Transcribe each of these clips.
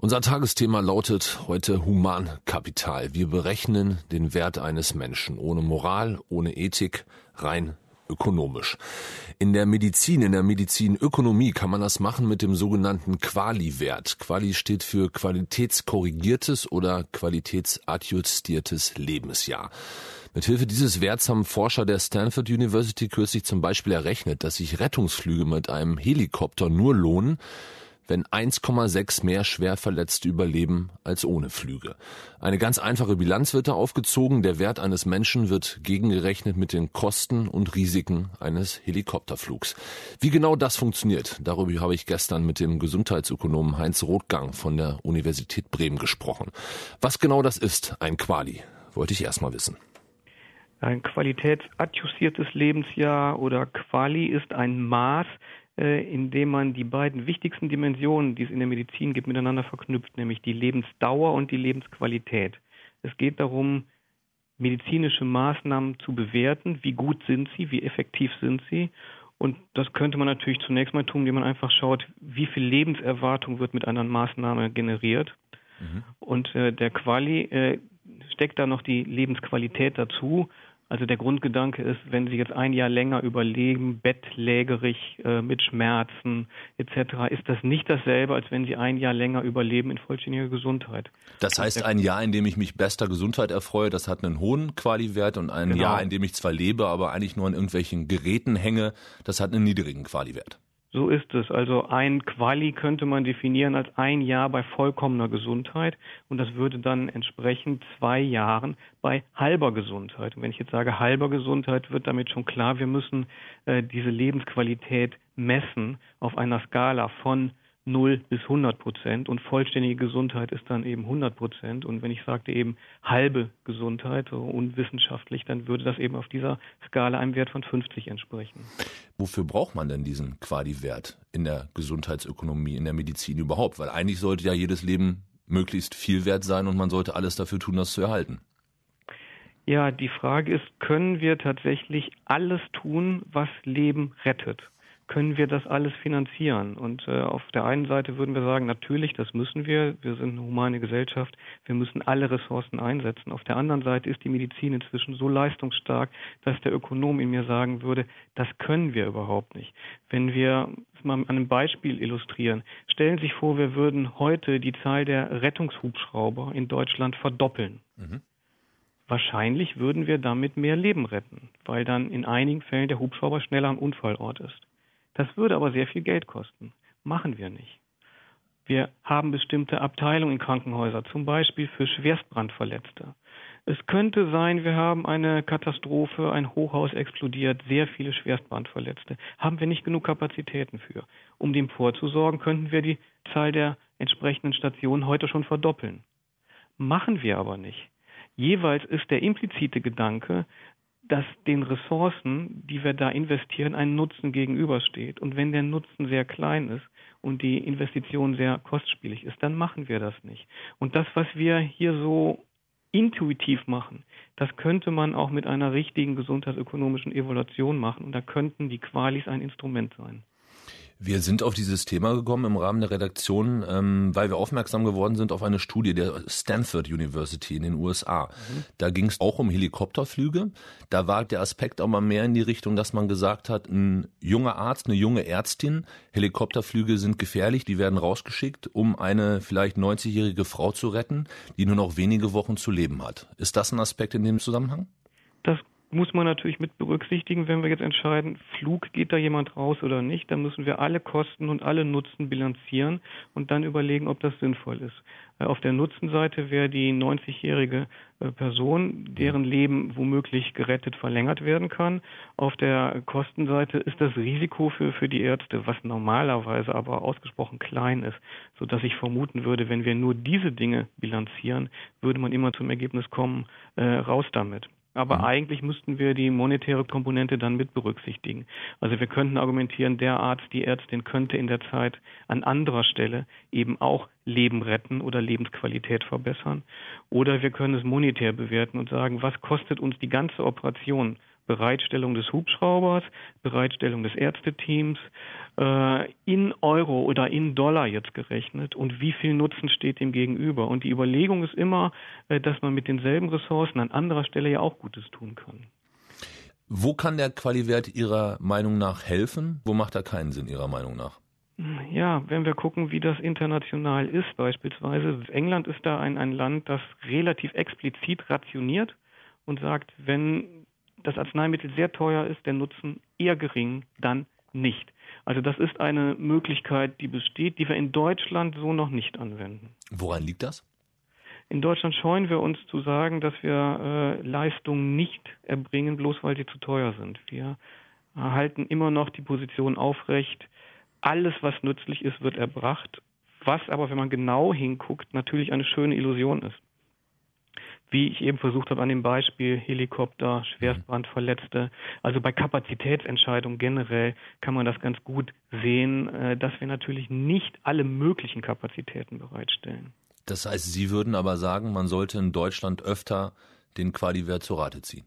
Unser Tagesthema lautet heute Humankapital. Wir berechnen den Wert eines Menschen ohne Moral, ohne Ethik, rein ökonomisch. In der Medizinökonomie kann man das machen mit dem sogenannten Quali-Wert. Quali steht für qualitätskorrigiertes oder qualitätsadjustiertes Lebensjahr. Mithilfe dieses Werts haben Forscher der Stanford University kürzlich zum Beispiel errechnet, dass sich Rettungsflüge mit einem Helikopter nur lohnen, wenn 1,6 mehr Schwerverletzte überleben als ohne Flüge. Eine ganz einfache Bilanz wird da aufgezogen. Der Wert eines Menschen wird gegengerechnet mit den Kosten und Risiken eines Helikopterflugs. Wie genau das funktioniert, darüber habe ich gestern mit dem Gesundheitsökonomen Heinz Rothgang von der Universität Bremen gesprochen. Was genau das ist, ein Quali, wollte ich erst mal wissen. Ein qualitätsadjustiertes Lebensjahr oder Quali ist ein Maß, indem man die beiden wichtigsten Dimensionen, die es in der Medizin gibt, miteinander verknüpft, nämlich die Lebensdauer und die Lebensqualität. Es geht darum, medizinische Maßnahmen zu bewerten, wie gut sind sie, wie effektiv sind sie. Und das könnte man natürlich zunächst mal tun, indem man einfach schaut, wie viel Lebenserwartung wird mit einer Maßnahme generiert. Und der Quali steckt da noch die Lebensqualität dazu. Also der Grundgedanke ist, wenn Sie jetzt ein Jahr länger überleben, bettlägerig, mit Schmerzen etc., ist das nicht dasselbe, als wenn Sie ein Jahr länger überleben in vollständiger Gesundheit. Das heißt, ein Jahr, in dem ich mich bester Gesundheit erfreue, das hat einen hohen Quali-Wert, und ein Jahr, in dem ich zwar lebe, aber eigentlich nur an irgendwelchen Geräten hänge, das hat einen niedrigen Quali-Wert. So ist es. Also ein Quali könnte man definieren als ein Jahr bei vollkommener Gesundheit, und das würde dann entsprechend 2 Jahren bei halber Gesundheit. Und wenn ich jetzt sage halber Gesundheit, wird damit schon klar, wir müssen diese Lebensqualität messen auf einer Skala von 0 bis 100%, und vollständige Gesundheit ist dann eben 100%. Und wenn ich sagte eben halbe Gesundheit, so unwissenschaftlich, dann würde das eben auf dieser Skala einem Wert von 50 entsprechen. Wofür braucht man denn diesen Quali-Wert in der Gesundheitsökonomie, in der Medizin überhaupt? Weil eigentlich sollte ja jedes Leben möglichst viel wert sein und man sollte alles dafür tun, das zu erhalten. Ja, die Frage ist, können wir tatsächlich alles tun, was Leben rettet? Können wir das alles finanzieren? Und auf der einen Seite würden wir sagen, natürlich, das müssen wir. Wir sind eine humane Gesellschaft. Wir müssen alle Ressourcen einsetzen. Auf der anderen Seite ist die Medizin inzwischen so leistungsstark, dass der Ökonom in mir sagen würde, das können wir überhaupt nicht. Wenn wir es mal an einem Beispiel illustrieren, stellen Sie sich vor, wir würden heute die Zahl der Rettungshubschrauber in Deutschland verdoppeln. Wahrscheinlich würden wir damit mehr Leben retten, weil dann in einigen Fällen der Hubschrauber schneller am Unfallort ist. Das würde aber sehr viel Geld kosten. Machen wir nicht. Wir haben bestimmte Abteilungen in Krankenhäusern, zum Beispiel für Schwerstbrandverletzte. Es könnte sein, wir haben eine Katastrophe, ein Hochhaus explodiert, sehr viele Schwerstbrandverletzte. Haben wir nicht genug Kapazitäten für. Um dem vorzusorgen, könnten wir die Zahl der entsprechenden Stationen heute schon verdoppeln. Machen wir aber nicht. Jeweils ist der implizite Gedanke, dass den Ressourcen, die wir da investieren, ein Nutzen gegenübersteht. Und wenn der Nutzen sehr klein ist und die Investition sehr kostspielig ist, dann machen wir das nicht. Und das, was wir hier so intuitiv machen, das könnte man auch mit einer richtigen gesundheitsökonomischen Evaluation machen. Und da könnten die Qualis ein Instrument sein. Wir sind auf dieses Thema gekommen im Rahmen der Redaktion, weil wir aufmerksam geworden sind auf eine Studie der Stanford University in den USA. Da ging es auch um Helikopterflüge. Da war der Aspekt auch mal mehr in die Richtung, dass man gesagt hat, ein junger Arzt, eine junge Ärztin, Helikopterflüge sind gefährlich, die werden rausgeschickt, um eine vielleicht 90-jährige Frau zu retten, die nur noch wenige Wochen zu leben hat. Ist das ein Aspekt in dem Zusammenhang? Das muss man natürlich mit berücksichtigen, wenn wir jetzt entscheiden, Flug, geht da jemand raus oder nicht, dann müssen wir alle Kosten und alle Nutzen bilanzieren und dann überlegen, ob das sinnvoll ist. Auf der Nutzenseite wäre die 90-jährige Person, deren Leben womöglich gerettet, verlängert werden kann. Auf der Kostenseite ist das Risiko für die Ärzte, was normalerweise aber ausgesprochen klein ist, sodass ich vermuten würde, wenn wir nur diese Dinge bilanzieren, würde man immer zum Ergebnis kommen, raus damit. Aber eigentlich müssten wir die monetäre Komponente dann mit berücksichtigen. Also wir könnten argumentieren, der Arzt, die Ärztin könnte in der Zeit an anderer Stelle eben auch Leben retten oder Lebensqualität verbessern. Oder wir können es monetär bewerten und sagen, was kostet uns die ganze Operation Bereitstellung des Hubschraubers, Bereitstellung des Ärzteteams, in Euro oder in Dollar jetzt gerechnet und wie viel Nutzen steht dem gegenüber. Und die Überlegung ist immer, dass man mit denselben Ressourcen an anderer Stelle ja auch Gutes tun kann. Wo kann der Quali-Wert Ihrer Meinung nach helfen? Wo macht er keinen Sinn Ihrer Meinung nach? Ja, wenn wir gucken, wie das international ist beispielsweise. England ist da ein Land, das relativ explizit rationiert und sagt, wenn das Arzneimittel sehr teuer ist, der Nutzen eher gering, dann nicht. Also das ist eine Möglichkeit, die besteht, die wir in Deutschland so noch nicht anwenden. Woran liegt das? In Deutschland scheuen wir uns zu sagen, dass wir Leistungen nicht erbringen, bloß weil sie zu teuer sind. Wir halten immer noch die Position aufrecht, alles, was nützlich ist, wird erbracht, was aber, wenn man genau hinguckt, natürlich eine schöne Illusion ist. Wie ich eben versucht habe an dem Beispiel Helikopter, Schwerstbrandverletzte. Also bei Kapazitätsentscheidungen generell kann man das ganz gut sehen, dass wir natürlich nicht alle möglichen Kapazitäten bereitstellen. Das heißt, Sie würden aber sagen, man sollte in Deutschland öfter den Quali-Wert zur Rate ziehen.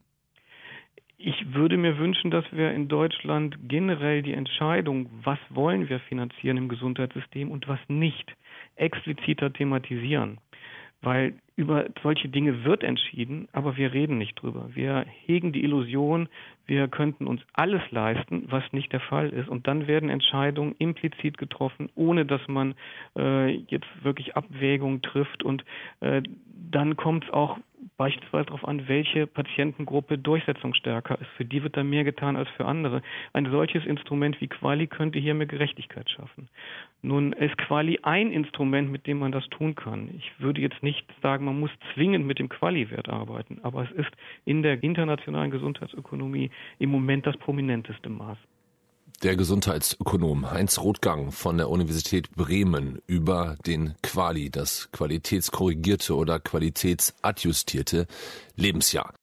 Ich würde mir wünschen, dass wir in Deutschland generell die Entscheidung, was wollen wir finanzieren im Gesundheitssystem und was nicht, expliziter thematisieren. Weil über solche Dinge wird entschieden, aber wir reden nicht drüber. Wir hegen die Illusion, wir könnten uns alles leisten, was nicht der Fall ist. Und dann werden Entscheidungen implizit getroffen, ohne dass man jetzt wirklich Abwägungen trifft. Und dann kommt es auch beispielsweise darauf an, welche Patientengruppe durchsetzungsstärker ist. Für die wird da mehr getan als für andere. Ein solches Instrument wie Quali könnte hier mehr Gerechtigkeit schaffen. Nun ist Quali ein Instrument, mit dem man das tun kann. Ich würde jetzt nicht sagen, man muss zwingend mit dem Quali-Wert arbeiten, aber es ist in der internationalen Gesundheitsökonomie im Moment das prominenteste Maß. Der Gesundheitsökonom Heinz Rothgang von der Universität Bremen über den Quali, das qualitätskorrigierte oder qualitätsadjustierte Lebensjahr.